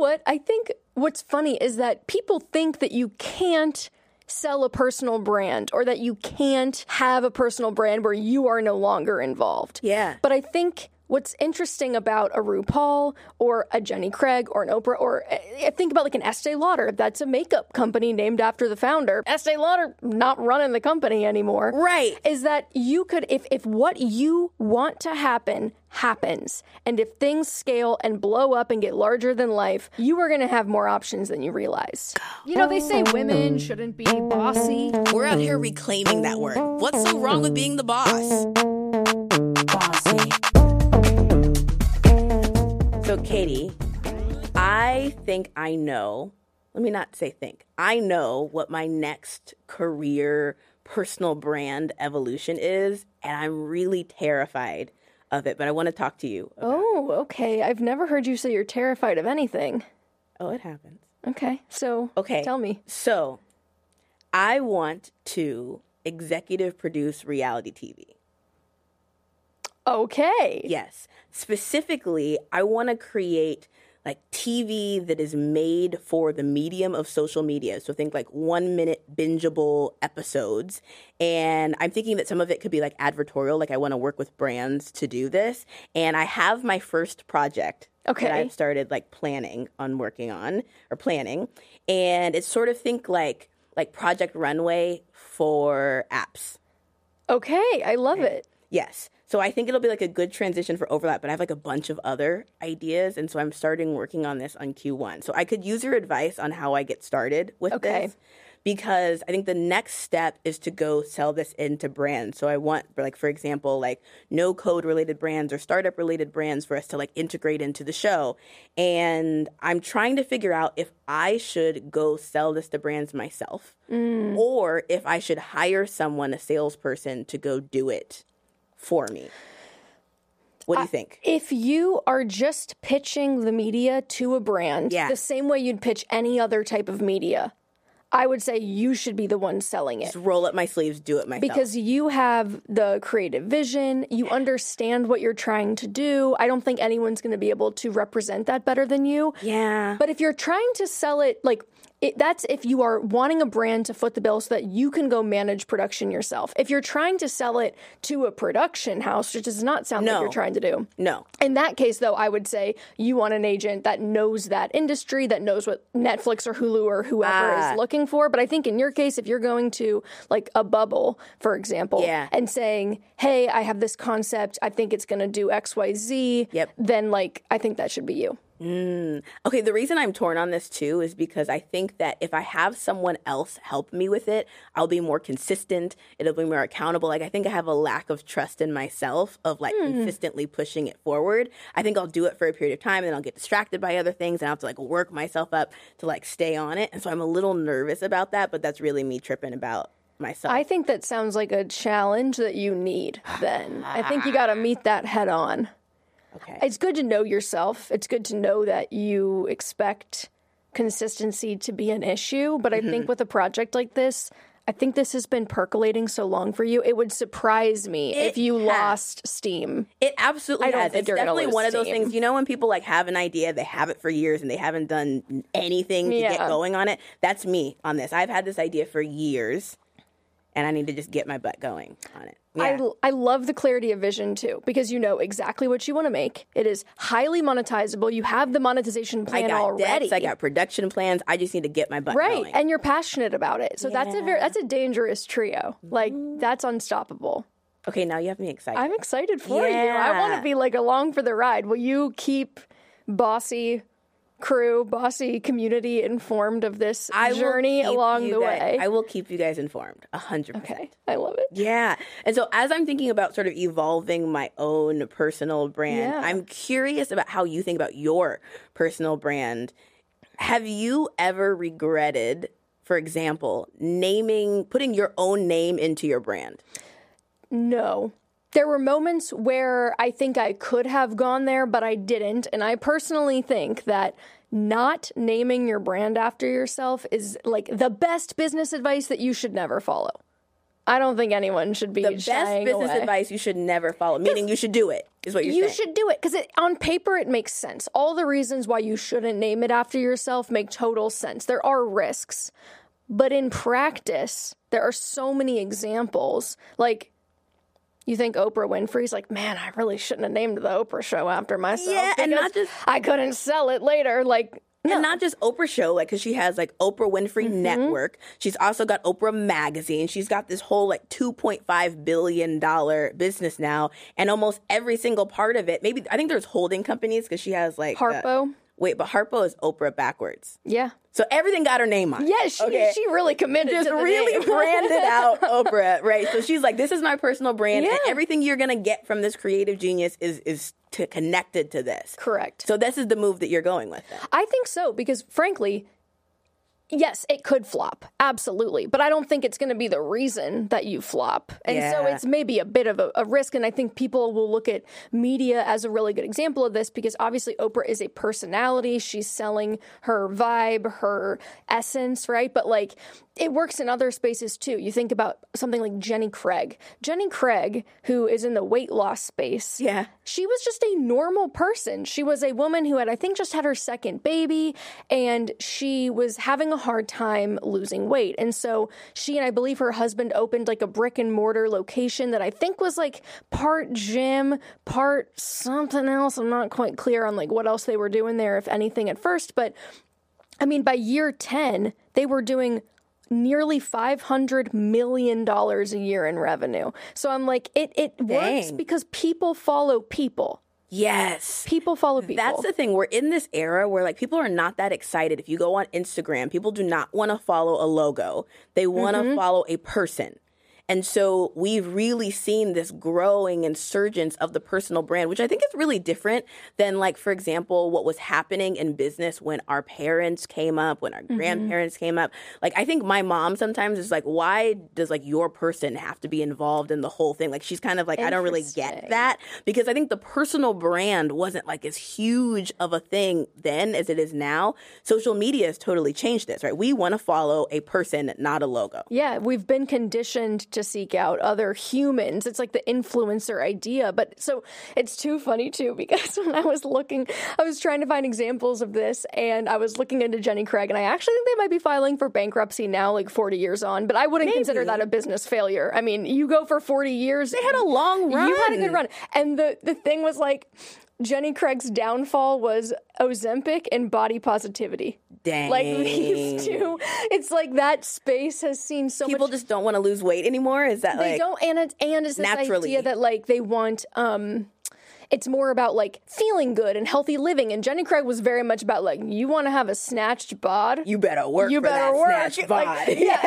what? I think what's funny is that people think that you can't sell a personal brand or that you can't have a personal brand where you are no longer involved. Yeah. But I think what's interesting about a RuPaul or a Jenny Craig or an Oprah, or think about like an Estee Lauder, that's a makeup company named after the founder. Estee Lauder not running the company anymore. Right. Is that you could, if what you want to happen happens, and if things scale and blow up and get larger than life, you are going to have more options than you realize. You know, they say women shouldn't be bossy. We're out here reclaiming that word. What's so wrong with being the boss? Bossy. So, Katie, I think I know, let me not say think, I know what my next career personal brand evolution is, and I'm really terrified of it, but I want to talk to you about Oh, okay. I've never heard you say you're terrified of anything. Oh, it happens. Okay, so tell me. So, I want to executive produce reality TV. Okay. Yes. Specifically, I want to create like TV that is made for the medium of social media. So think like 1 minute bingeable episodes. And I'm thinking that some of it could be like advertorial. Like I want to work with brands to do this. And I have my first project that I've started like planning. And it's sort of think like Project Runway for apps. Okay. I love it. Yes. So I think it'll be like a good transition for overlap, but I have like a bunch of other ideas. And so I'm starting working on this on Q1. So I could use your advice on how I get started with this, because I think the next step is to go sell this into brands. So I want, like, for example, like no code related brands or startup related brands for us to like integrate into the show. And I'm trying to figure out if I should go sell this to brands myself or if I should hire someone, a salesperson, to go do it for me. What do you think? If you are just pitching the media to a brand, the same way you'd pitch any other type of media, I would say you should be the one selling it. Just roll up my sleeves, do it myself. Because you have the creative vision, you understand what you're trying to do. I don't think anyone's going to be able to represent that better than you. Yeah. But if you're trying to sell it, like, that's if you are wanting a brand to foot the bill so that you can go manage production yourself. If you're trying to sell it to a production house, which does not sound like you're trying to do. No. In that case, though, I would say you want an agent that knows that industry, that knows what Netflix or Hulu or whoever is looking for. But I think in your case, if you're going to like a Bubble, for example, and saying, hey, I have this concept, I think it's going to do X, Y, Z, then like I think that should be you. Okay, the reason I'm torn on this too is because I think that if I have someone else help me with it, I'll be more consistent. It'll be more accountable. Like I think I have a lack of trust in myself of like consistently pushing it forward. I think I'll do it for a period of time and then I'll get distracted by other things and I'll have to like work myself up to like stay on it. And so I'm a little nervous about that, but that's really me tripping about myself. I think that sounds like a challenge that you need then. I think you got to meet that head on. Okay. It's good to know yourself. It's good to know that you expect consistency to be an issue. But I think with a project like this, I think this has been percolating so long for you. It would surprise me if you lost steam. It absolutely has. It's definitely one of those steam. things, you know, when people like have an idea, they have it for years and they haven't done anything to get going on it. That's me on this. I've had this idea for years and I need to just get my butt going on it. Yeah. I love the clarity of vision, too, because you know exactly what you want to make. It is highly monetizable. You have the monetization plan already. I got debts, I got production plans. I just need to get my butt going. Right, and you're passionate about it. So that's a dangerous trio. Like, that's unstoppable. Okay, now you have me excited. I'm excited for you. I want to be, like, along for the ride. Will you keep bossy crew, bossy community informed of this journey along the way? I will keep you guys informed, 100%. Okay, I love it. Yeah. And so as I'm thinking about sort of evolving my own personal brand, I'm curious about how you think about your personal brand. Have you ever regretted, for example, putting your own name into your brand? No. There were moments where I think I could have gone there, but I didn't. And I personally think that not naming your brand after yourself is like the best business advice that you should never follow. I don't think anyone should be the best business away. advice you should never follow, meaning you should do it, is what you're saying. You should do it, because on paper it makes sense. All the reasons why you shouldn't name it after yourself make total sense. There are risks. But in practice, there are so many examples. Like, you think Oprah Winfrey's like, man, I really shouldn't have named the Oprah Show after myself. Yeah, and not just... I couldn't sell it later, like... No. And not just Oprah Show, like, because she has, like, Oprah Winfrey Network. She's also got Oprah Magazine. She's got this whole, like, $2.5 billion business now. And almost every single part of it, maybe, I think there's holding companies, because she has, like... Harpo. Wait, but Harpo is Oprah backwards. Yeah. So everything got her name on it. Yeah, she really committed just to the really name. branded out Oprah, right? So she's like, this is my personal brand, and everything you're going to get from this creative genius is connected to this. Correct. So this is the move that you're going with then. I think so, because frankly, yes, it could flop. Absolutely. But I don't think it's going to be the reason that you flop. And so it's maybe a bit of a risk. And I think people will look at media as a really good example of this, because obviously Oprah is a personality. She's selling her vibe, her essence, right? But like, it works in other spaces too. You think about something like Jenny Craig. Jenny Craig, who is in the weight loss space. Yeah. She was just a normal person. She was a woman who had, I think, just had her second baby, and she was having a hard time losing weight. And so she and I believe her husband opened like a brick and mortar location that I think was like part gym, part something else. I'm not quite clear on like what else they were doing there, if anything, at first. But I mean, by year 10, they were doing nearly $500 million a year in revenue. So I'm like, it works because people follow people. Yes. People follow people. That's the thing. We're in this era where like people are not that excited. If you go on Instagram, people do not want to follow a logo. They want to follow a person. And so we've really seen this growing insurgence of the personal brand, which I think is really different than, like, for example, what was happening in business when our parents came up, when our grandparents came up. Like, I think my mom sometimes is like, why does, like, your person have to be involved in the whole thing? Like, she's kind of like, I don't really get that. Because I think the personal brand wasn't, like, as huge of a thing then as it is now. Social media has totally changed this, right? We want to follow a person, not a logo. Yeah, we've been conditioned to seek out other humans. It's like the influencer idea. But so it's too funny too, because when I was trying to find examples of this, and I was looking into Jenny Craig, and I actually think they might be filing for bankruptcy now, like 40 years on, but I wouldn't consider that a business failure. I mean, you go for 40 years. They had a long run. You had a good run. And the thing was like, Jenny Craig's downfall was Ozempic and body positivity. Dang. Like these two, it's like that space has seen so people much. Just don't want to lose weight anymore. Is that they like don't, and it's this idea that like they want. It's more about like feeling good and healthy living. And Jenny Craig was very much about like, you want to have a snatched bod? You better work for that snatched bod. Like,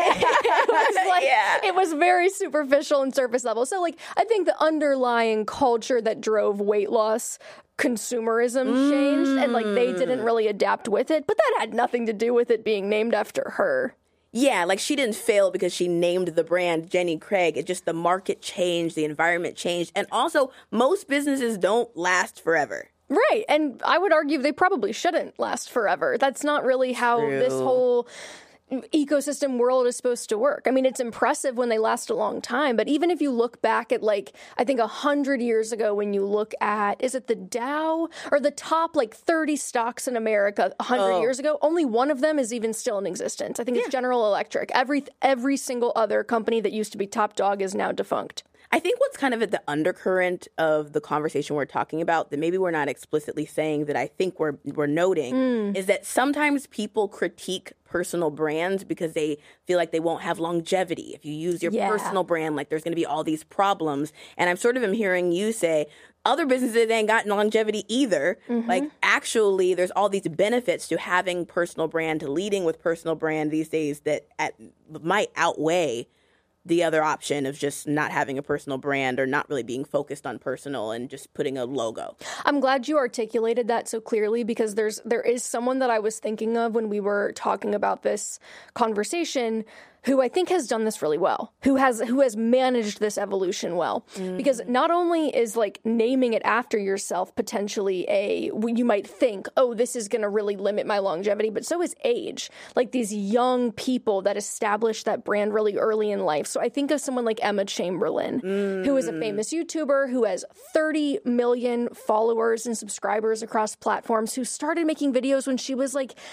it was very superficial and surface level. So like, I think the underlying culture that drove weight loss, consumerism changed, and like they didn't really adapt with it. But that had nothing to do with it being named after her. Yeah, like she didn't fail because she named the brand Jenny Craig. It's just the market changed, the environment changed. And also, most businesses don't last forever. Right. And I would argue they probably shouldn't last forever. That's not really how this whole ecosystem world is supposed to work. I mean, it's impressive when they last a long time, but even if you look back at like, I think 100 years ago, when you look at, is it the Dow or the top like 30 stocks in America 100 years ago, only one of them is even still in existence. I think it's General Electric. Every single other company that used to be top dog is now defunct. I think what's kind of at the undercurrent of the conversation we're talking about that maybe we're not explicitly saying that I think we're noting is that sometimes people critique personal brands because they feel like they won't have longevity. If you use your personal brand, like there's going to be all these problems. And I'm sort of hearing you say, other businesses ain't got longevity either. Like, actually, there's all these benefits to having personal brand, to leading with personal brand these days that might outweigh the other option of just not having a personal brand or not really being focused on personal and just putting a logo. I'm glad you articulated that so clearly, because there is someone that I was thinking of when we were talking about this conversation who I think has done this really well, who has managed this evolution well. Because not only is like naming it after yourself potentially you might think, oh, this is going to really limit my longevity, but so is age. Like these young people that established that brand really early in life. So I think of someone like Emma Chamberlain, who is a famous YouTuber who has 30 million followers and subscribers across platforms, who started making videos when she was like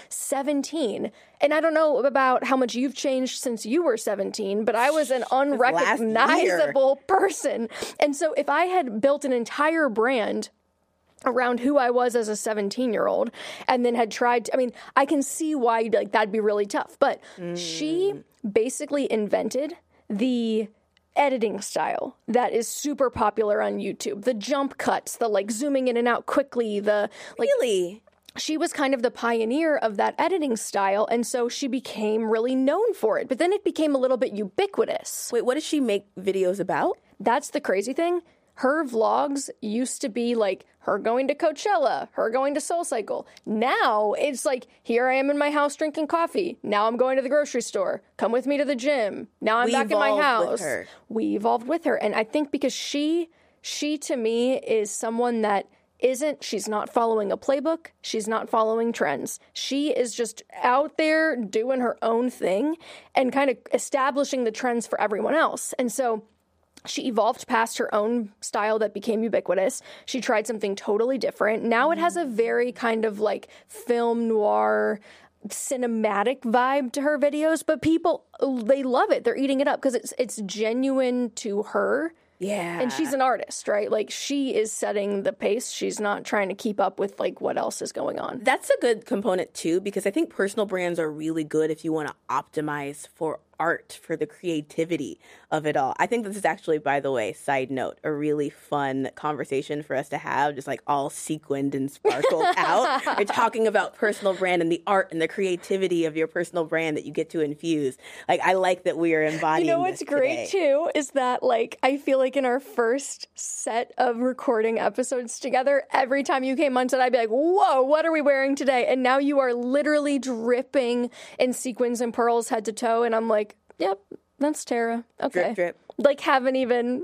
17. And I don't know about how much you've changed since you were 17, but I was an unrecognizable person. And so if I had built an entire brand around who I was as a 17-year-old and then had tried to, I mean, I can see why like that'd be really tough. But she basically invented the editing style that is super popular on YouTube. The jump cuts, the like zooming in and out quickly, the like... Really? She was kind of the pioneer of that editing style, and so she became really known for it. But then it became a little bit ubiquitous. Wait, what does she make videos about? That's the crazy thing. Her vlogs used to be like her going to Coachella, her going to SoulCycle. Now it's like, here I am in my house drinking coffee. Now I'm going to the grocery store. Come with me to the gym. Now I'm back in my house. We evolved with her. And I think because she to me is someone that she's not following a playbook. She's not following trends. She is just out there doing her own thing and kind of establishing the trends for everyone else. And so she evolved past her own style that became ubiquitous. She tried something totally different. Now it has a very kind of like film noir, cinematic vibe to her videos, but people, they love it. They're eating it up because it's genuine to her. Yeah. And she's an artist, right? Like, she is setting the pace. She's not trying to keep up with, like, what else is going on. That's a good component, too, because I think personal brands are really good if you want to optimize for art, for the creativity of it all. I think this is actually, by the way, side note, a really fun conversation for us to have, just like all sequined and sparkled out. You're talking about personal brand and the art and the creativity of your personal brand that you get to infuse. Like, I like that we are embodying You know what's great, too, is that, like, I feel like in our first set of recording episodes together, every time you came on set, I'd be like, whoa, what are we wearing today? And now you are literally dripping in sequins and pearls head to toe, and I'm like, yep, that's Tara. Okay. Drip, drip. Like, haven't even...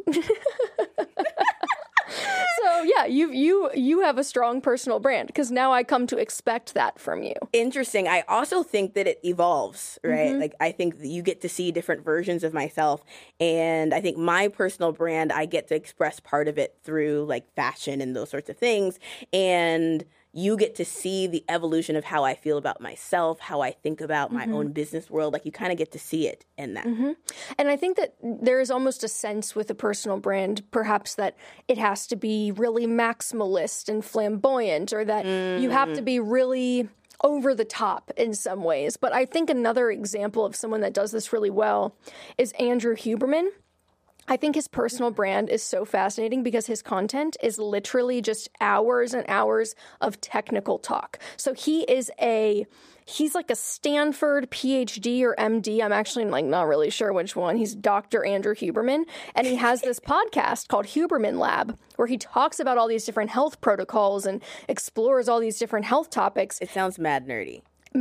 So, yeah, you have a strong personal brand because now I come to expect that from you. Interesting. I also think that it evolves, right? Like, I think that you get to see different versions of myself. And I think my personal brand, I get to express part of it through, like, fashion and those sorts of things. And you get to see the evolution of how I feel about myself, how I think about my own business world. Like, you kind of get to see it in that. And I think that there is almost a sense with a personal brand, perhaps, that it has to be really maximalist and flamboyant, or that you have to be really over the top in some ways. But I think another example of someone that does this really well is Andrew Huberman. I think his personal brand is so fascinating because his content is literally just hours and hours of technical talk. So he's like a Stanford PhD or MD. I'm actually like not really sure which one. He's Dr. Andrew Huberman. And he has this podcast called Huberman Lab where he talks about all these different health protocols and explores all these different health topics. It sounds mad nerdy.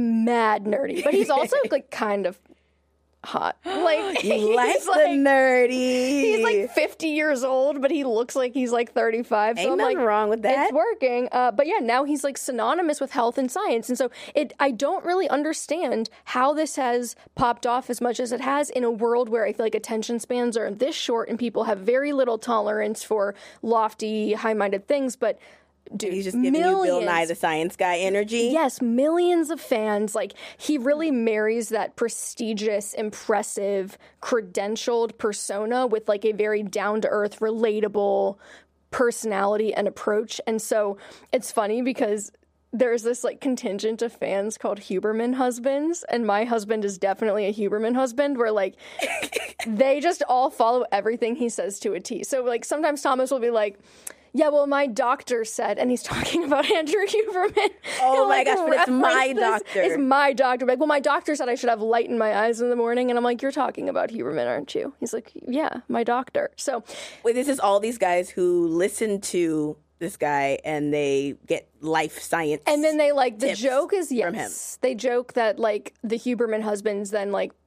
But he's also like kind of hot. Like, you like the nerdy. He's like 50 years old, but he looks like he's like 35. Ain't so I'm nothing like, wrong with that. It's working. But yeah, now he's like synonymous with health and science. And so I don't really understand how this has popped off as much as it has in a world where I feel like attention spans are this short and people have very little tolerance for lofty, high-minded things. But dude, he's just giving you Bill Nye the Science Guy energy. Yes, millions of fans. Like, he really marries that prestigious, impressive, credentialed persona with like a very down-to-earth, relatable personality and approach. And so it's funny because there's this like contingent of fans called Huberman husbands, and my husband is definitely a Huberman husband, where like they just all follow everything he says to a T. So like sometimes Thomas will be like, yeah, well, my doctor said, and he's talking about Andrew Huberman. Oh my gosh, but it's my doctor. It's my doctor. Like, well, my doctor said I should have light in my eyes in the morning. And I'm like, you're talking about Huberman, aren't you? He's like, yeah, my doctor. So, wait, this is all these guys who listen to this guy and they get life science. And then they like, the joke is, yes, they joke that like the Huberman husbands then like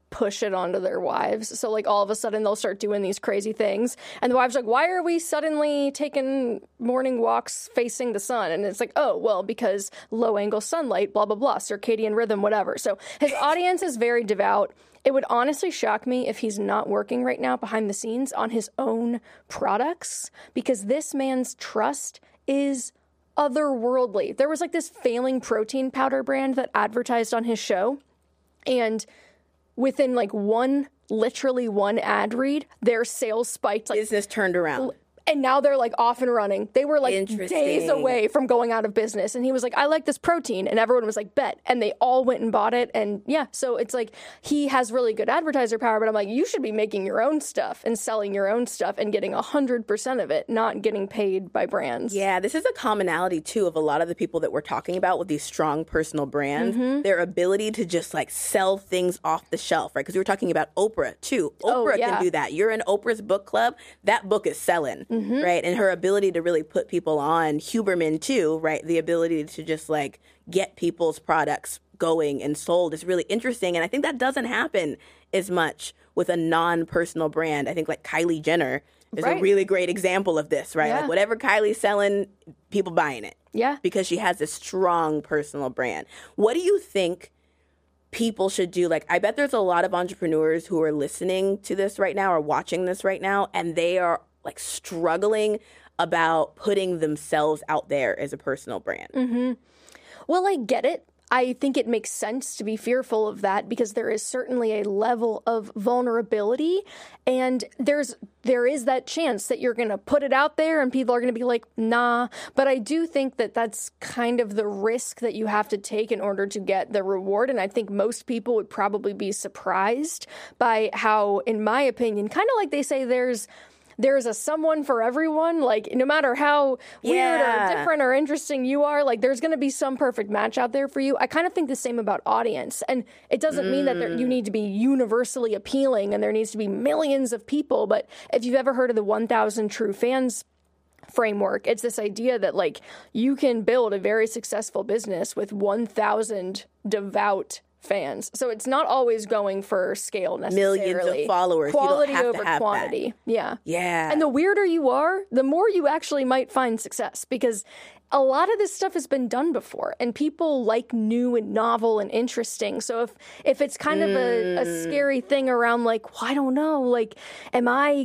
push it onto their wives. So like all of a sudden they'll start doing these crazy things and the wives are like, why are we suddenly taking morning walks facing the sun? And it's like, oh, well, because low angle sunlight, blah, blah, blah, circadian rhythm, whatever. So his audience is very devout. It would honestly shock me if he's not working right now behind the scenes on his own products, because this man's trust is otherworldly. There was like this failing protein powder brand that advertised on his show, and within like literally one ad read, their sales spiked. Like, business turned around. And now they're like off and running. They were like days away from going out of business. And he was like, I like this protein. And everyone was like, bet. And they all went and bought it. And yeah, so it's like he has really good advertiser power. But I'm like, you should be making your own stuff and selling your own stuff and getting 100% of it, not getting paid by brands. Yeah, this is a commonality too of a lot of the people that we're talking about with these strong personal brands. Their ability to just like sell things off the shelf, right? Because we were talking about Oprah too. Oprah can do that. You're in Oprah's book club. That book is selling. Right. And her ability to really put people on, Huberman too, right? The ability to just like get people's products going and sold is really interesting. And I think that doesn't happen as much with a non-personal brand. I think like Kylie Jenner is a really great example of this, right? Like whatever Kylie's selling, people buying it. Yeah. Because she has this strong personal brand. What do you think people should do? Like, I bet there's a lot of entrepreneurs who are listening to this right now or watching this right now, and they are like struggling about putting themselves out there as a personal brand. Well, I get it. I think it makes sense to be fearful of that because there is certainly a level of vulnerability, and there is that chance that you're going to put it out there and people are going to be like, nah. But I do think that that's kind of the risk that you have to take in order to get the reward. And I think most people would probably be surprised by how, in my opinion, kind of like they say there's a someone for everyone. Like, no matter how weird or different or interesting you are, like, there's going to be some perfect match out there for you. I kind of think the same about audience. And it doesn't mean that you need to be universally appealing and there needs to be millions of people. But if you've ever heard of the 1,000 True Fans framework, it's this idea that, like, you can build a very successful business with 1,000 devout fans. So it's not always going for scale necessarily. Millions of followers. Quality you don't have over to have quantity. That. Yeah. Yeah. And the weirder you are, the more you actually might find success, because a lot of this stuff has been done before and people like new and novel and interesting. So if it's kind of a scary thing around, like, well, I don't know, like, am I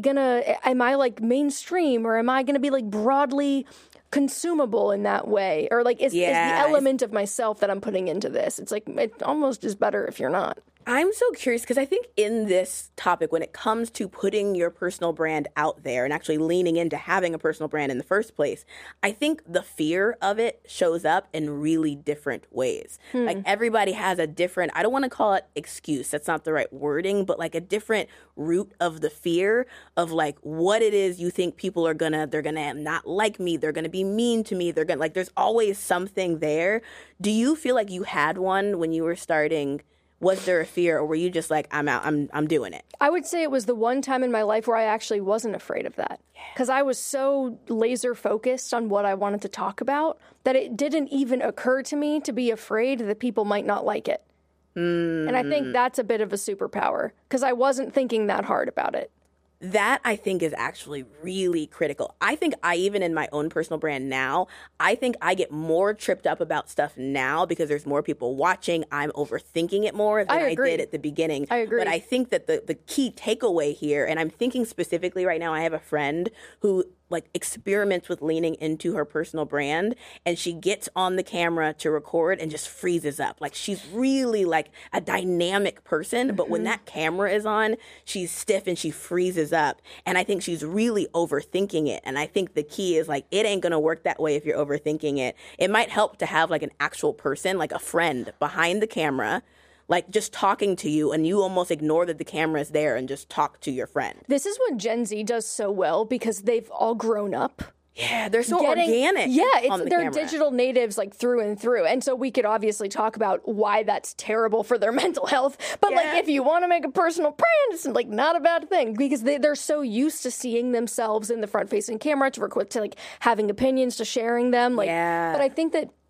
like mainstream, or am I going to be like broadly consumable in that way? Or like, is the element of myself that I'm putting into this? It's like, it almost is better if you're not. I'm so curious because I think in this topic, when it comes to putting your personal brand out there and actually leaning into having a personal brand in the first place, I think the fear of it shows up in really different ways. Like, everybody has a different, I don't want to call it excuse, that's not the right wording, but like a different root of the fear of like what it is you think people are they're gonna not like me, they're gonna be mean to me, they're gonna, like, there's always something there. Do you feel like you had one when you were starting? Was there a fear, or were you just like, I'm out, I'm doing it? I would say it was the one time in my life where I actually wasn't afraid of that. Because I was so laser focused on what I wanted to talk about that it didn't even occur to me to be afraid that people might not like it. And I think that's a bit of a superpower, because I wasn't thinking that hard about it. That, I think, is actually really critical. I think even in my own personal brand now, I think I get more tripped up about stuff now because there's more people watching. I'm overthinking it more than I did at the beginning. I agree. But I think that the key takeaway here, and I'm thinking specifically right now, I have a friend who like experiments with leaning into her personal brand, and she gets on the camera to record and just freezes up. Like, she's really like a dynamic person, but when that camera is on, she's stiff and she freezes up. And I think she's really overthinking it. And I think the key is like, it ain't gonna work that way if you're overthinking it. It might help to have like an actual person, like a friend behind the camera, like just talking to you, and you almost ignore that the camera is there and just talk to your friend. This is what Gen Z does so well, because they've all grown up. Yeah, they're so organic. Yeah, they're digital natives, like, through and through. And so we could obviously talk about why that's terrible for their mental health. But like, if you want to make a personal brand, it's like not a bad thing, because they're so used to seeing themselves in the front-facing camera, to like having opinions, to sharing them. Like, but I think that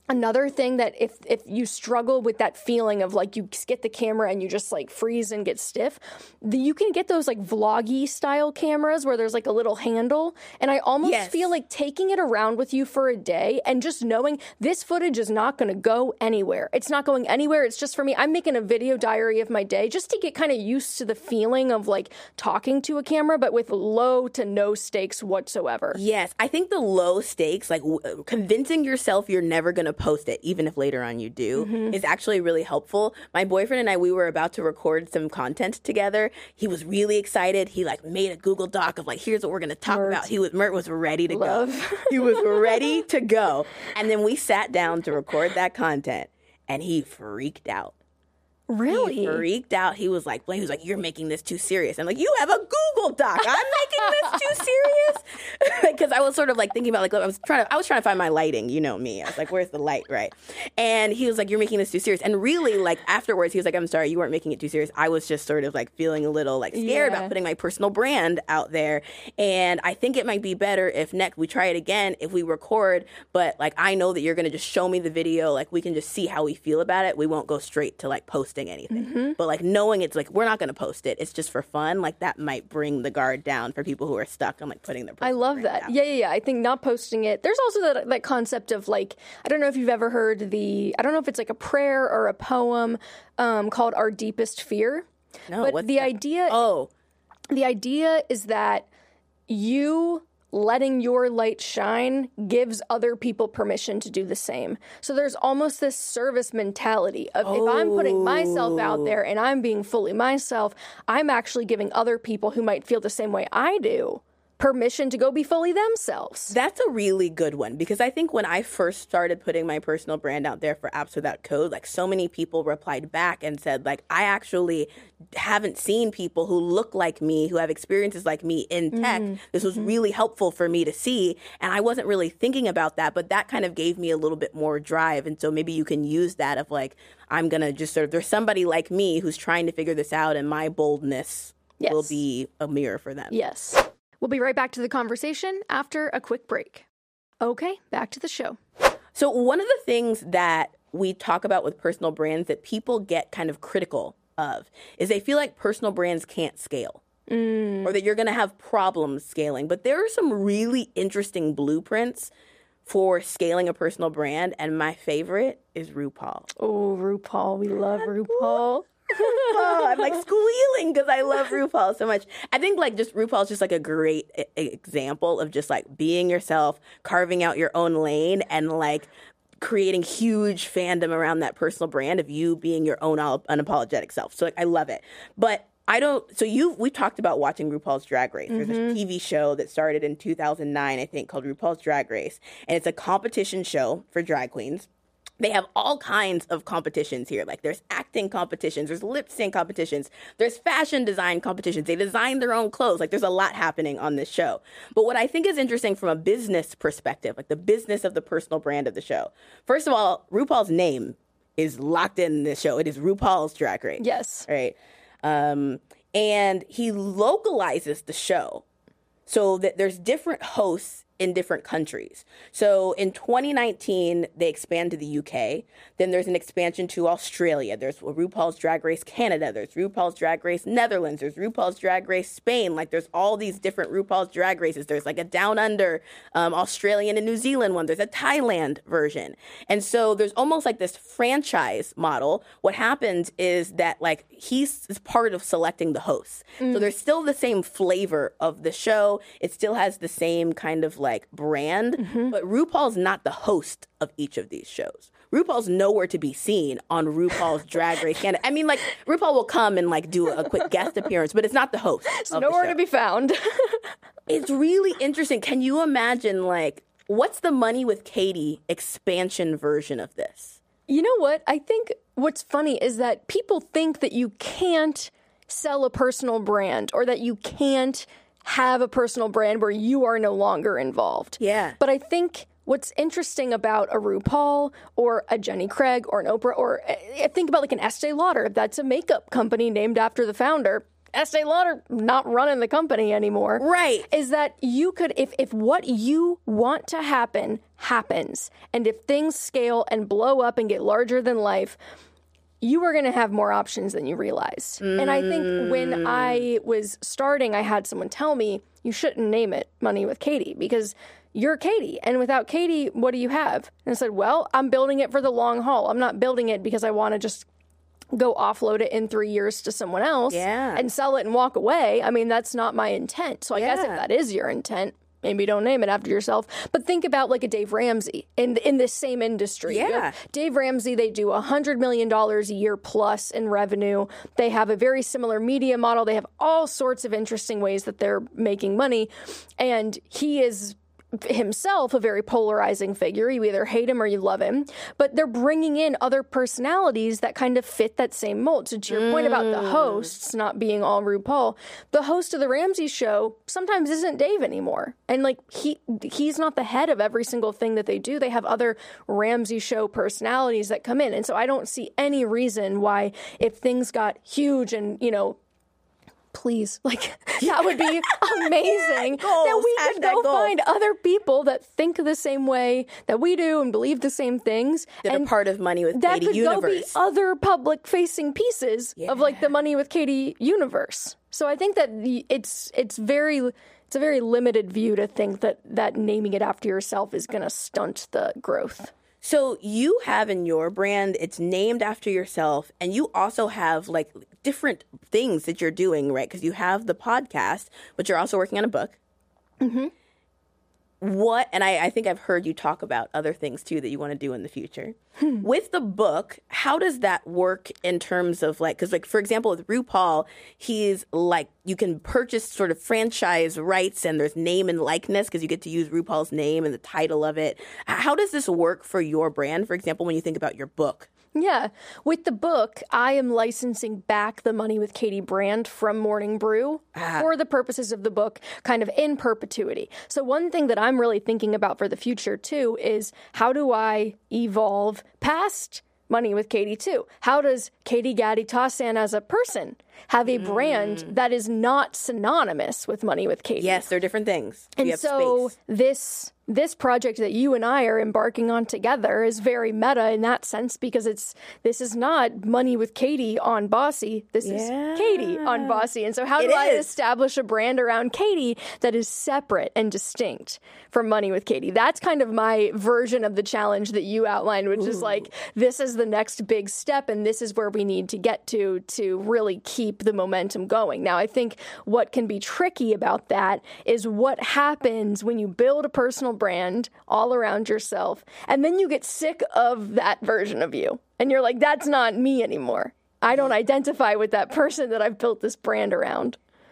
Another thing that if you struggle with that feeling of like you get the camera and you just like freeze and get stiff, you can get those like vloggy style cameras where there's like a little handle. And I almost feel like taking it around with you for a day and just knowing this footage is not going to go anywhere. It's not going anywhere. It's just for me. I'm making a video diary of my day just to get kind of used to the feeling of like talking to a camera, but with low to no stakes whatsoever. Yes. I think the low stakes, like convincing yourself you're never going to post it, even if later on you do, is actually really helpful. My boyfriend and I, we were about to record some content together. He was really excited. He like made a Google Doc of like, here's what we're going to talk about. Mert was ready to go. He was ready to go. And then we sat down to record that content and he freaked out. Really? He freaked out. He was like, you're making this too serious. I'm like, you have a Google Doc. I'm making this too serious? Because I was sort of like thinking about like, I was trying to find my lighting. You know me. I was like, where's the light, right? And he was like, you're making this too serious. And really, like afterwards, he was like, I'm sorry, you weren't making it too serious. I was just sort of like feeling a little like scared about putting my personal brand out there. And I think it might be better if next we try it again, if we record, but like I know that you're going to just show me the video. Like we can just see how we feel about it. We won't go straight to like posting anything. But like knowing it's like we're not going to post it, it's just for fun, like that might bring the guard down for people who are stuck on like putting their I love that out. Yeah I think not posting it, there's also that concept of like, I don't know if you've ever heard I don't know if it's like a prayer or a poem called Our Deepest Fear. No, but the idea is that you letting your light shine gives other people permission to do the same. So there's almost this service mentality of if I'm putting myself out there and I'm being fully myself, I'm actually giving other people who might feel the same way I do permission to go be fully themselves. That's a really good one, because I think when I first started putting my personal brand out there for Apps Without Code, like so many people replied back and said like, I actually haven't seen people who look like me, who have experiences like me in tech. This was really helpful for me to see. And I wasn't really thinking about that, but that kind of gave me a little bit more drive. And so maybe you can use that of like, I'm going to just sort of, there's somebody like me who's trying to figure this out, and my boldness will be a mirror for them. Yes. We'll be right back to the conversation after a quick break. Okay, back to the show. So one of the things that we talk about with personal brands that people get kind of critical of is they feel like personal brands can't scale or that you're going to have problems scaling. But there are some really interesting blueprints for scaling a personal brand. And my favorite is RuPaul. Oh, RuPaul. We love RuPaul. I'm like squealing because I love RuPaul so much. I think like just RuPaul is just like a great example of just like being yourself, carving out your own lane, and like creating huge fandom around that personal brand of you being your own unapologetic self. So like I love it. But we talked about watching RuPaul's Drag Race. There's a TV show that started in 2009, I think, called RuPaul's Drag Race. And it's a competition show for drag queens. They have all kinds of competitions here. Like there's acting competitions, there's lip sync competitions, there's fashion design competitions. They design their own clothes. Like there's a lot happening on this show. But what I think is interesting from a business perspective, like the business of the personal brand of the show. First of all, RuPaul's name is locked in this show. It is RuPaul's Drag Race. Yes. Right. And he localizes the show so that there's different hosts in different countries. So in 2019, they expand to the UK. Then there's an expansion to Australia. There's RuPaul's Drag Race Canada. There's RuPaul's Drag Race Netherlands. There's RuPaul's Drag Race Spain. Like there's all these different RuPaul's Drag Races. There's like a Down Under Australian and New Zealand one. There's a Thailand version. And so there's almost like this franchise model. What happens is that like he's part of selecting the hosts. So there's still the same flavor of the show. It still has the same kind of like brand, but RuPaul's not the host of each of these shows. RuPaul's nowhere to be seen on RuPaul's Drag Race Canada. I mean, like, RuPaul will come and, like, do a quick guest appearance, but it's not the host. It's nowhere to be found. It's really interesting. Can you imagine, like, what's the Money with Katie expansion version of this? You know what? I think what's funny is that people think that you can't sell a personal brand or that you can't have a personal brand where you are no longer involved. Yeah. But I think what's interesting about a RuPaul or a Jenny Craig or an Oprah, or think about like an Estee Lauder, that's a makeup company named after the founder. Estee Lauder not running the company anymore. Right. Is that you could, if what you want to happen happens, and if things scale and blow up and get larger than life, you are going to have more options than you realize. And I think when I was starting, I had someone tell me, you shouldn't name it Money with Katie because you're Katie. And without Katie, what do you have? And I said, well, I'm building it for the long haul. I'm not building it because I want to just go offload it in 3 years to someone else and sell it and walk away. I mean, that's not my intent. So I guess if that is your intent, maybe don't name it after yourself. But think about like a Dave Ramsey in this same industry. Yeah. Dave Ramsey, they do $100 million a year plus in revenue. They have a very similar media model. They have all sorts of interesting ways that they're making money. And he is himself a very polarizing figure. You either hate him or you love him, but they're bringing in other personalities that kind of fit that same mold. So to your point about the hosts not being all RuPaul, the host of the Ramsey show sometimes isn't Dave anymore. And like he's not the head of every single thing that they do. They have other Ramsey show personalities that come in. And so I don't see any reason why if things got huge and, you know, please, like that would be amazing that we could go find other people that think the same way that we do and believe the same things that are part of Money with that Katie could universe. Go be other public facing pieces of like the Money with Katie universe. So I think that it's a very limited view to think that naming it after yourself is going to stunt the growth. So you have in your brand, it's named after yourself, and you also have like different things that you're doing, right? Because you have the podcast, but you're also working on a book. Mm-hmm. And I think I've heard you talk about other things too that you want to do in the future. With the book, how does that work in terms of like, because like, for example, with RuPaul, he's like, you can purchase sort of franchise rights and there's name and likeness because you get to use RuPaul's name and the title of it. How does this work for your brand, for example, when you think about your book? Yeah. With the book, I am licensing back the Money with Katie brand from Morning Brew for the purposes of the book, kind of in perpetuity. So one thing that I'm really thinking about for the future, too, is how do I evolve past Money with Katie, too? How does Katie Gatti Tassin as a person have a brand that is not synonymous with Money with Katie? Yes, they're different things. And so this project that you and I are embarking on together is very meta in that sense because this is not Money with Katie on Bossy. This is Katie on Bossy. And so how do I establish a brand around Katie that is separate and distinct from Money with Katie? That's kind of my version of the challenge that you outlined, which is like, this is the next big step and this is where we need to get to really keep the momentum going. Now, I think what can be tricky about that is what happens when you build a personal brand all around yourself and then you get sick of that version of you and you're like, that's not me anymore. I don't identify with that person that I've built this brand around.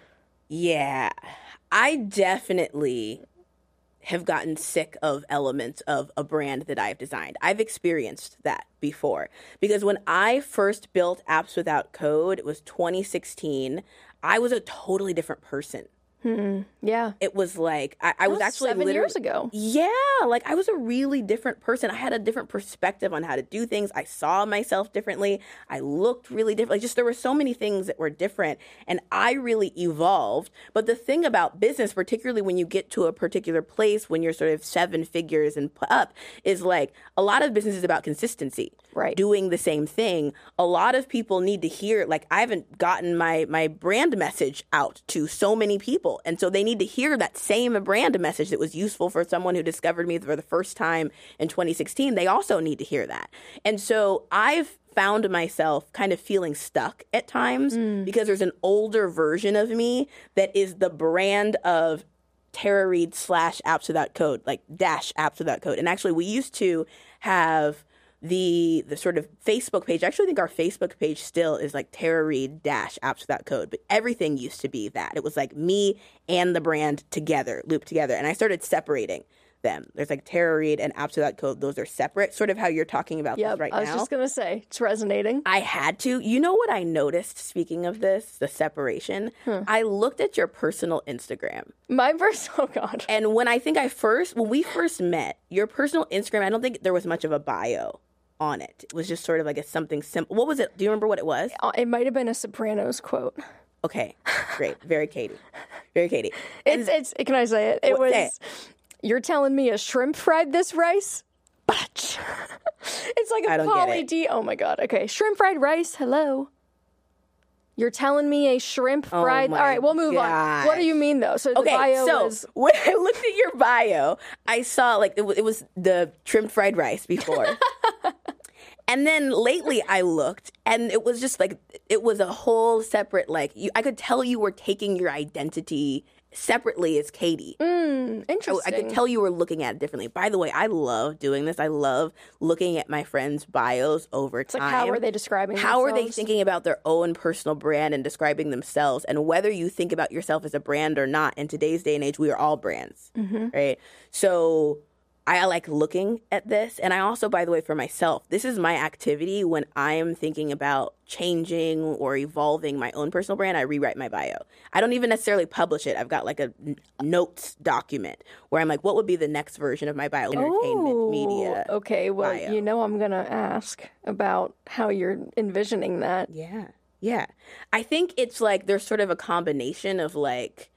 Yeah, I definitely have gotten sick of elements of a brand that I've designed. I've experienced that before because when I first built Apps Without Code, it was 2016. I was a totally different person. Yeah. It was like, I was actually 7 years ago. Yeah. Like I was a really different person. I had a different perspective on how to do things. I saw myself differently. I looked really different. Like just there were so many things that were different and I really evolved. But the thing about business, particularly when you get to a particular place, when you're sort of 7 figures and up, is like a lot of business is about consistency. Right. Doing the same thing. A lot of people need to hear, like I haven't gotten my brand message out to so many people. And so they need to hear that same brand message that was useful for someone who discovered me for the first time in 2016. They also need to hear that. And so I've found myself kind of feeling stuck at times because there's an older version of me that is the brand of Tara Reid / Apps Without Code, like dash Apps Without Code. And actually we used to have the sort of Facebook page. I actually think our Facebook page still is like Tara Reid - Apps Without Code, but everything used to be that. It was like me and the brand together, looped together. And I started separating them. There's like Tara Reid and Apps Without Code. Those are separate, sort of how you're talking about this right now. I was just going to say, it's resonating. I had to. You know what I noticed, speaking of this, the separation? I looked at your personal Instagram. My personal, oh God. And when we first met, your personal Instagram, I don't think there was much of a bio on it. It was just sort of like something simple. What was it? Do you remember what it was? It might have been a Sopranos quote. Okay, great. Very Katie. Very Katie. It's can I say it? It was, you're telling me a shrimp fried this rice? Batch. It's like a Pauly D. Oh my God. Okay. Shrimp fried rice. Hello. You're telling me a shrimp fried. All right, we'll move on. What do you mean though? So the bio was. When I looked at your bio, I saw like it was the shrimp fried rice before. And then lately I looked and it was just like, it was a whole separate, like, I could tell you were taking your identity separately as Katie. Interesting. I could tell you were looking at it differently. By the way, I love doing this. I love looking at my friends' bios over time. Like, how are they describing themselves? How are they thinking about their own personal brand and describing themselves? And whether you think about yourself as a brand or not, in today's day and age, we are all brands, right? So I like looking at this. And I also, by the way, for myself, this is my activity when I am thinking about changing or evolving my own personal brand. I rewrite my bio. I don't even necessarily publish it. I've got like a notes document where I'm like, what would be the next version of my bio? Entertainment, media. Okay, well, bio. you know I'm going to ask about how you're envisioning that. Yeah. I think it's like there's sort of a combination of like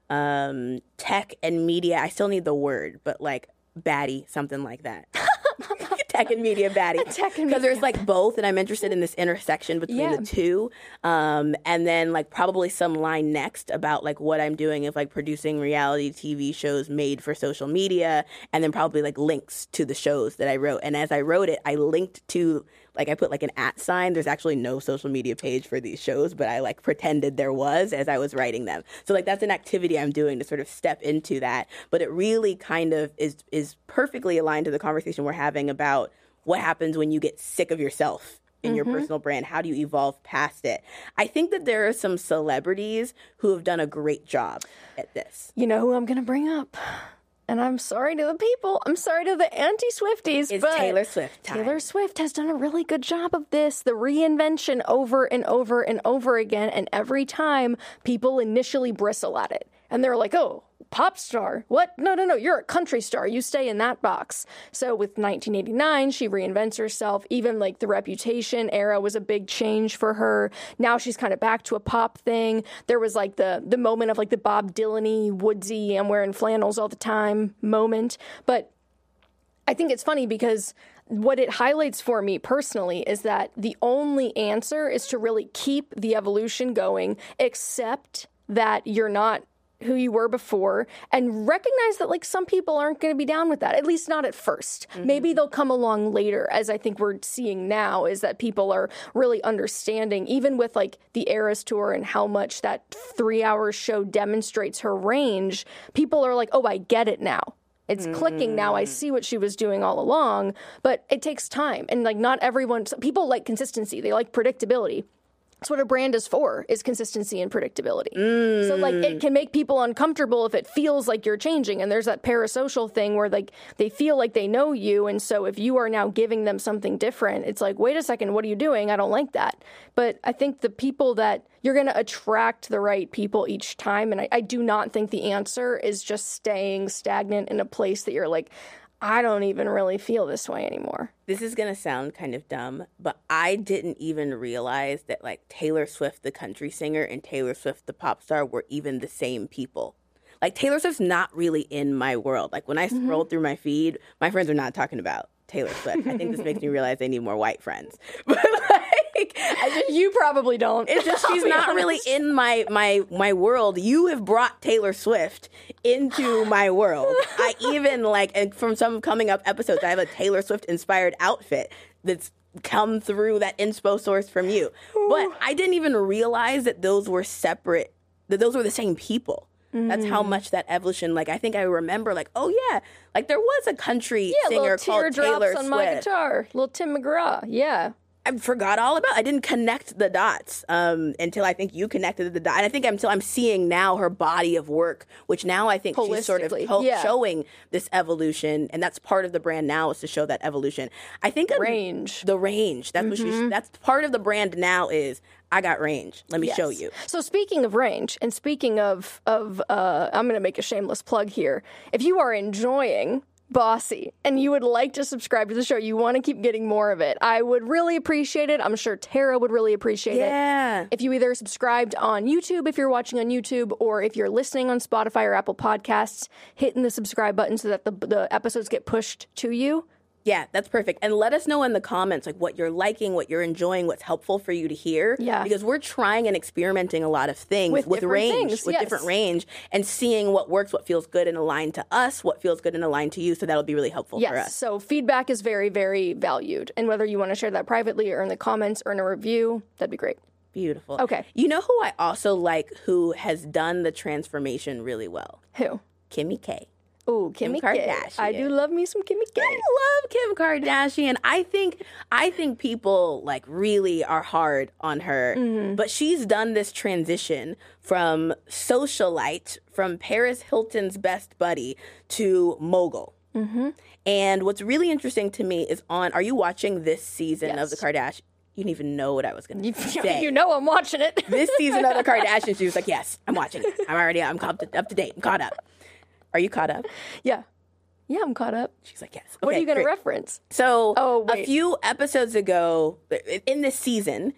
tech and media. I still need the word, but like baddie, something like that. Tech and media baddie. Because there's like both, and I'm interested in this intersection between the two. And then like probably some line next about like what I'm doing of like producing reality TV shows made for social media, and then probably like links to the shows that I wrote. And as I wrote it, I linked to, like, I put like an @ sign. There's actually no social media page for these shows, but I like pretended there was as I was writing them. So like that's an activity I'm doing to sort of step into that. But it really kind of is perfectly aligned to the conversation we're having about what happens when you get sick of yourself in your personal brand. How do you evolve past it? I think that there are some celebrities who have done a great job at this. You know who I'm going to bring up? And I'm sorry to the people. I'm sorry to the anti-Swifties. It's Taylor Swift time. Taylor Swift has done a really good job of this. The reinvention over and over and over again. And every time people initially bristle at it. And they're like, oh, pop star? What? No, you're a country star. You stay in that box. So with 1989, she reinvents herself. Even like the Reputation era was a big change for her. Now she's kind of back to a pop thing. There was like the moment of like the Bob Dylan-y, woodsy, I'm wearing flannels all the time moment. But I think it's funny because what it highlights for me personally is that the only answer is to really keep the evolution going, accept that you're not who you were before, and recognize that like some people aren't going to be down with that, at least not at first. Maybe they'll come along later, as I think we're seeing now, is that people are really understanding, even with like the Eras Tour and how much that 3-hour show demonstrates her range. People are like, oh, I get it now. It's clicking now. I see what she was doing all along, but it takes time. And like not everyone, people like consistency. They like predictability. That's what a brand is for, is consistency and predictability. So like it can make people uncomfortable if it feels like you're changing. And there's that parasocial thing where like they feel like they know you. And so if you are now giving them something different, it's like, wait a second, what are you doing? I don't like that. But I think the people that you're going to attract the right people each time. And I do not think the answer is just staying stagnant in a place that you're like, I don't even really feel this way anymore. This is going to sound kind of dumb, but I didn't even realize that like Taylor Swift, the country singer, and Taylor Swift, the pop star, were even the same people. Like Taylor Swift's not really in my world. Like when I scroll through my feed, my friends are not talking about Taylor Swift. I think this makes me realize I need more white friends. But like, you probably don't. It's just she's not really in my world. You have brought Taylor Swift into my world. I even like, and from some coming up episodes, I have a Taylor Swift inspired outfit that's come through that inspo source from you. But I didn't even realize that those were separate, that those were the same people. That's how much that evolution, like, I think I remember, like, oh, yeah, like, there was a country singer called Taylor Swift. On my guitar. Little Tim McGraw, yeah. I forgot all about it. I didn't connect the dots until I think you connected the dots. And I think until I'm seeing now her body of work, which now I think she's sort of showing this evolution. And that's part of the brand now, is to show that evolution. I think the range. That's what that's part of the brand now is, I got range. Let me show you. So speaking of range, and speaking of I'm going to make a shameless plug here. If you are enjoying bossy and you would like to subscribe to the show, you want to keep getting more of it, I would really appreciate it. I'm sure Tara would really appreciate it. If you either subscribed on YouTube, if you're watching on YouTube, or if you're listening on Spotify or Apple Podcasts, hitting the subscribe button so that the episodes get pushed to you. Yeah, that's perfect. And let us know in the comments like what you're liking, what you're enjoying, what's helpful for you to hear. Yeah. Because we're trying and experimenting a lot of things with range, different range, and seeing what works, what feels good and aligned to us, what feels good and aligned to you. So that'll be really helpful for us. So feedback is very, very valued. And whether you want to share that privately or in the comments or in a review, that'd be great. Beautiful. Okay. You know who I also like who has done the transformation really well? Who? Kimmy K. Ooh, Kim Kardashian. I do love me some Kimmy K. I love Kim Kardashian. I think people like really are hard on her, but she's done this transition from socialite, from Paris Hilton's best buddy, to mogul. And what's really interesting to me is are you watching this season of the Kardashians? You didn't even know what I was going to say. You know I'm watching it. This season of the Kardashians, she was like, yes, I'm watching it. I'm up to date. I'm caught up. Are you caught up? Yeah, I'm caught up. She's like, yes. Okay, what are you going to reference? So a few episodes ago in this season,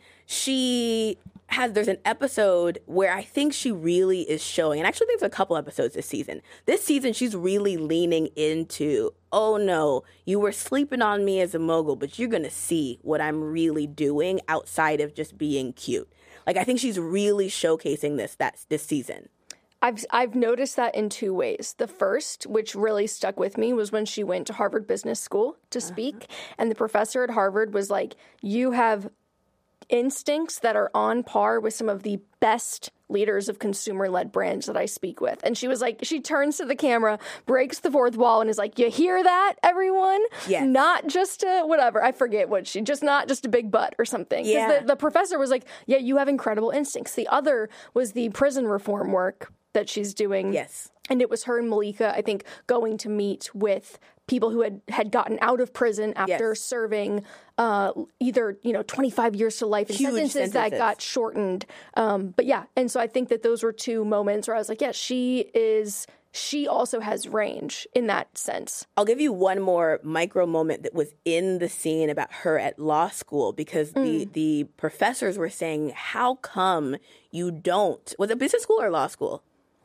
there's an episode where I think she really is showing, and actually I think there's a couple episodes this season. This season, she's really leaning into, oh no, you were sleeping on me as a mogul, but you're going to see what I'm really doing outside of just being cute. Like, I think she's really showcasing this season. I've noticed that in two ways. The first, which really stuck with me, was when she went to Harvard Business School to speak, and the professor at Harvard was like, you have instincts that are on par with some of the best leaders of consumer-led brands that I speak with. And she was like, she turns to the camera, breaks the fourth wall, and is like, you hear that, everyone? Yes. Not just whatever, I forget what not just a big butt or something. Yeah. Because the professor was like, yeah, you have incredible instincts. The other was the prison reform work that she's doing. Yes. And it was her and Malika, I think, going to meet with people who had gotten out of prison after serving either 25 years to life in sentences that got shortened. But yeah, and so I think that those were two moments where I was like, yeah, she also has range in that sense. I'll give you one more micro moment that was in the scene about her at law school, because the professors were saying, how come you don't, was it business school or law school?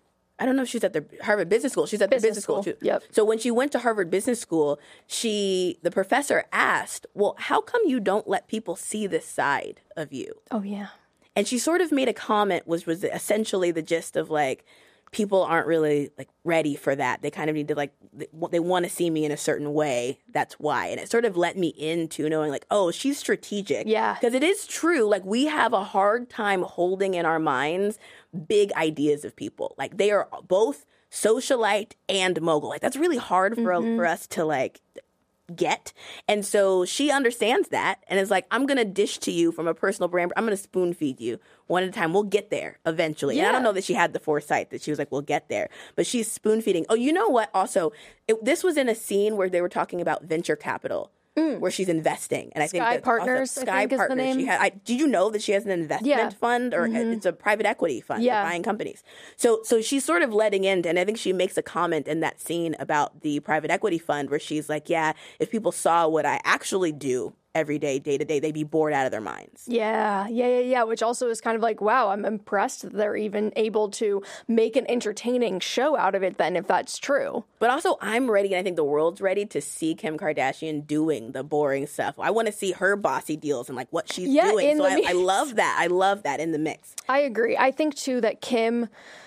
I don't know if she's at the Harvard Business School. She's at the business school too. Yep. So when she went to Harvard Business School, the professor asked, well, how come you don't let people see this side of you? Oh, yeah. And she sort of made a comment, was essentially the gist of like, people aren't really like ready for that. They kind of need to like, they want to see me in a certain way. That's why. And it sort of let me into knowing like, oh, she's strategic. Yeah. Because it is true. Like, we have a hard time holding in our minds big ideas of people. Like, they are both socialite and mogul. Like, that's really hard for us to like get. And so she understands that and is like, I'm going to dish to you from a personal brand. I'm going to spoon feed you one at a time. We'll get there eventually. Yeah. And I don't know that she had the foresight that she was like, we'll get there. But she's spoon feeding. Oh, you know what? Also, this was in a scene where they were talking about venture capital. Where she's investing, and I think Sky Partners. Sky Partners. Did you know that she has an investment fund, or it's a private equity fund? Yeah, buying companies. So she's sort of letting in, and I think she makes a comment in that scene about the private equity fund, where she's like, "Yeah, if people saw what I actually do every day, day to day, they'd be bored out of their minds." Yeah. Which also is kind of like, wow, I'm impressed that they're even able to make an entertaining show out of it then, if that's true. But also, I'm ready, and I think the world's ready to see Kim Kardashian doing the boring stuff. I want to see her bossy deals and like what she's doing. So I love that. I love that in the mix. I agree. I think too that Kim,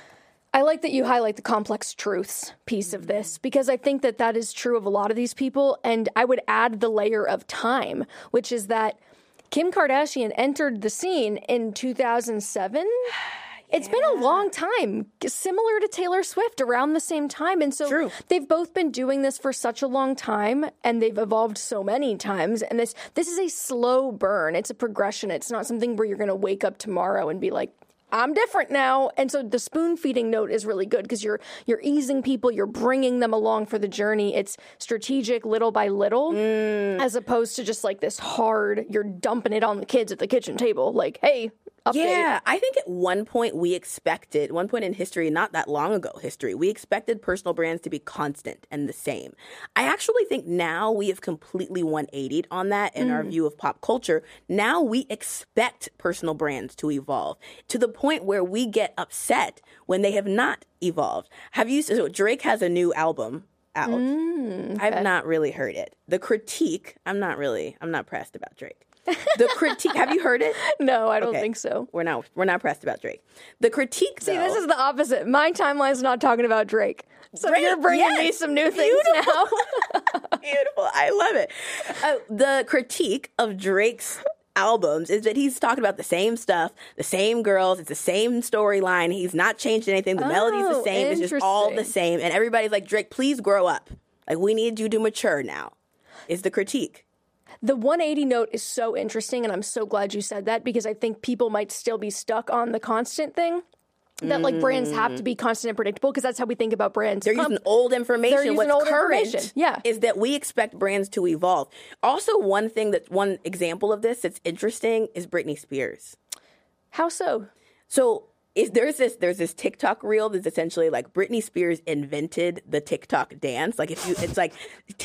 I like that you highlight the complex truths piece of this, because I think that is true of a lot of these people. And I would add the layer of time, which is that Kim Kardashian entered the scene in 2007. It's been a long time, similar to Taylor Swift, around the same time. And so they've both been doing this for such a long time, and they've evolved so many times. And this is a slow burn. It's a progression. It's not something where you're going to wake up tomorrow and be like, I'm different now. And so the spoon feeding note is really good, because you're easing people, you're bringing them along for the journey. It's strategic, little by little, as opposed to just like this hard, you're dumping it on the kids at the kitchen table. Like, hey, update? Yeah, I think at one point in history, not that long ago history, we expected personal brands to be constant and the same. I actually think now we have completely 180'd on that in our view of pop culture. Now we expect personal brands to evolve to the point where we get upset when they have not evolved. So Drake has a new album out. Okay. I've not really heard it. The critique, I'm not pressed about Drake. The critique, have you heard it? No, I don't think so. We're not pressed about Drake. The critique, though. See, this is the opposite. My timeline's not talking about Drake. So Drake, you're bringing me some new things now. Beautiful. I love it. The critique of Drake's albums is that he's talking about the same stuff, the same girls, it's the same storyline. He's not changed anything. The melody's the same. It's just all the same. And everybody's like, Drake, please grow up. Like, we need you to mature now, is the critique. The 180 note is so interesting, and I'm so glad you said that because I think people might still be stuck on the constant thing. That like brands have to be constant and predictable because that's how we think about brands. They're using old information. What's current is that we expect brands to evolve. Also, one example of this that's interesting is Britney Spears. How so? So there's this TikTok reel that's essentially like Britney Spears invented the TikTok dance. Like it's like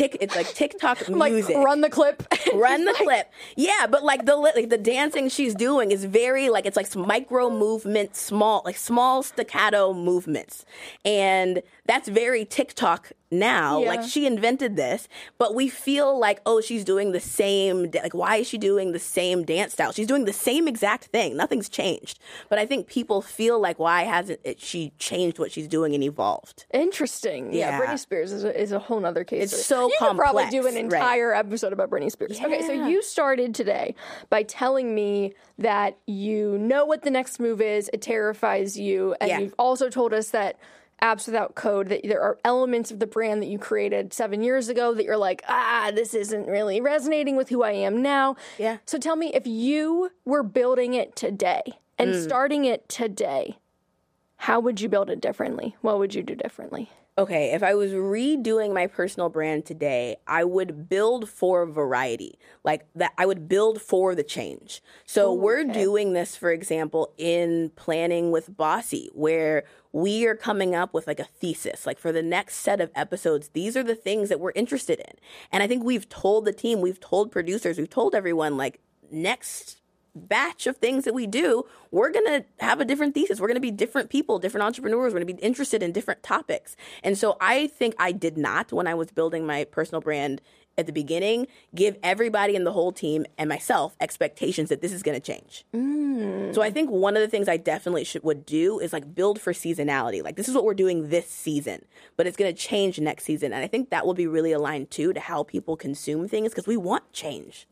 TikTok music. Like run the clip. Run the clip. Yeah, but like the dancing she's doing is very like it's like some micro movements, small staccato movements. And that's very TikTok now. Yeah. Like she invented this, but we feel like, oh, she's doing the same, like why is she doing the same dance style? She's doing the same exact thing. Nothing's changed. But I think people feel like why hasn't she changed what she's doing and evolved? Interesting. Yeah, Britney Spears is a whole nother case. It's so complex. You could probably do an entire episode about Britney Spears. Yeah. Okay, so you started today by telling me that you know what the next move is, it terrifies you, and you've also told us that Apps Without Code, that there are elements of the brand that you created 7 years ago that you're like, this isn't really resonating with who I am now. Yeah. So tell me, if you were building it today and starting it today, how would you build it differently? What would you do differently? Okay, if I was redoing my personal brand today, I would build for variety. Like that, I would build for the change. So we're doing this, for example, in Planning with Bossy, where we are coming up with like a thesis. Like for the next set of episodes, these are the things that we're interested in. And I think we've told the team, we've told producers, we've told everyone, like, next batch of things that we do, we're going to have a different thesis. We're going to be different people, different entrepreneurs. We're going to be interested in different topics. And so I think I did not, when I was building my personal brand at the beginning, give everybody in the whole team and myself expectations that this is going to change. So I think one of the things I definitely would do is like build for seasonality. Like this is what we're doing this season, but it's going to change next season. And I think that will be really aligned too to how people consume things because we want change.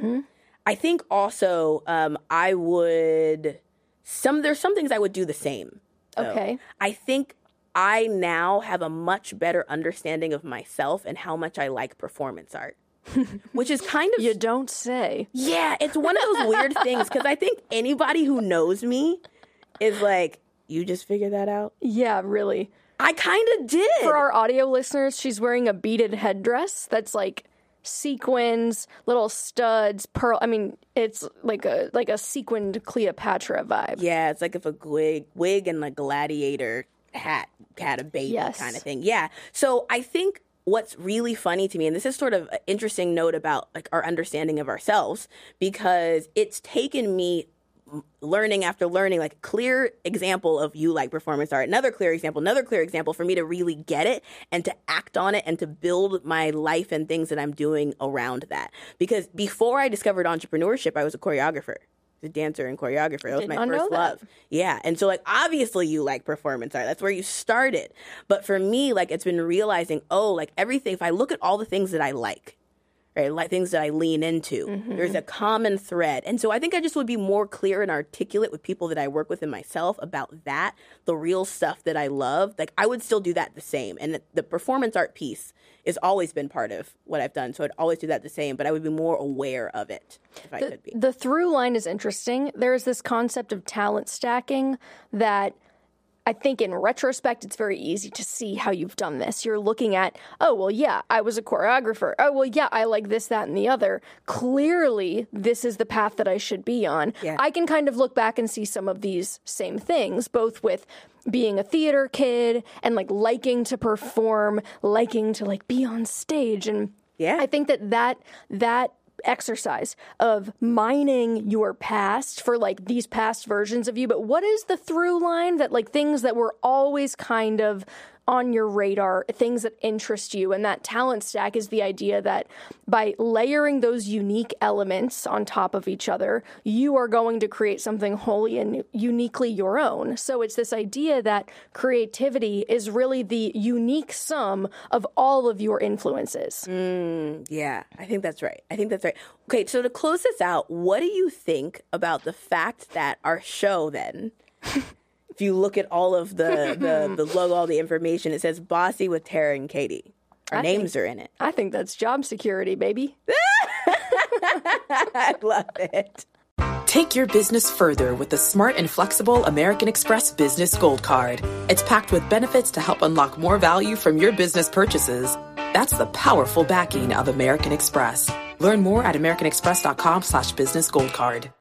I think also there's some things I would do the same. Okay. I think I now have a much better understanding of myself and how much I like performance art, which is kind of... You don't say. Yeah, it's one of those weird things because I think anybody who knows me is like, you just figured that out? Yeah, really. I kind of did. For our audio listeners, she's wearing a beaded headdress that's like sequins, little studs, pearl. I mean, it's like a sequined Cleopatra vibe. Yeah, it's like if a wig and like gladiator hat had a baby kind of thing. Yeah. So I think what's really funny to me, and this is sort of an interesting note about like our understanding of ourselves, because it's taken me learning after learning, like a clear example of you like performance art, another clear example for me to really get it and to act on it and to build my life and things that I'm doing around that. Because before I discovered entrepreneurship, I was a choreographer, a dancer and choreographer. That was my first love. Yeah. And so like, obviously you like performance art. That's where you started. But for me, like it's been realizing, like everything, if I look at all the things that I like, right, like things that I lean into, there's a common thread. And so I think I just would be more clear and articulate with people that I work with and myself about that, the real stuff that I love. Like I would still do that the same. And the performance art piece has always been part of what I've done. So I'd always do that the same, but I would be more aware of it if I could be. The through line is interesting. There is this concept of talent stacking that I think in retrospect, it's very easy to see how you've done this. You're looking at, oh, well, yeah, I was a choreographer. Oh, well, yeah, I like this, that, and the other. Clearly, this is the path that I should be on. Yeah. I can kind of look back and see some of these same things, both with being a theater kid and like liking to perform, liking to like be on stage. And I think that exercise of mining your past for like these past versions of you, but what is the through line that like things that were always kind of on your radar, things that interest you? And that talent stack is the idea that by layering those unique elements on top of each other, you are going to create something wholly and uniquely your own. So it's this idea that creativity is really the unique sum of all of your influences. Yeah, I think that's right. Okay, so to close this out, what do you think about the fact that our show then... If you look at all of the logo, all the information, it says Bossy with Tara and Katie. Our names are in it. I think that's job security, baby. I love it. Take your business further with the smart and flexible American Express Business Gold Card. It's packed with benefits to help unlock more value from your business purchases. That's the powerful backing of American Express. Learn more at americanexpress.com/businessgoldcard.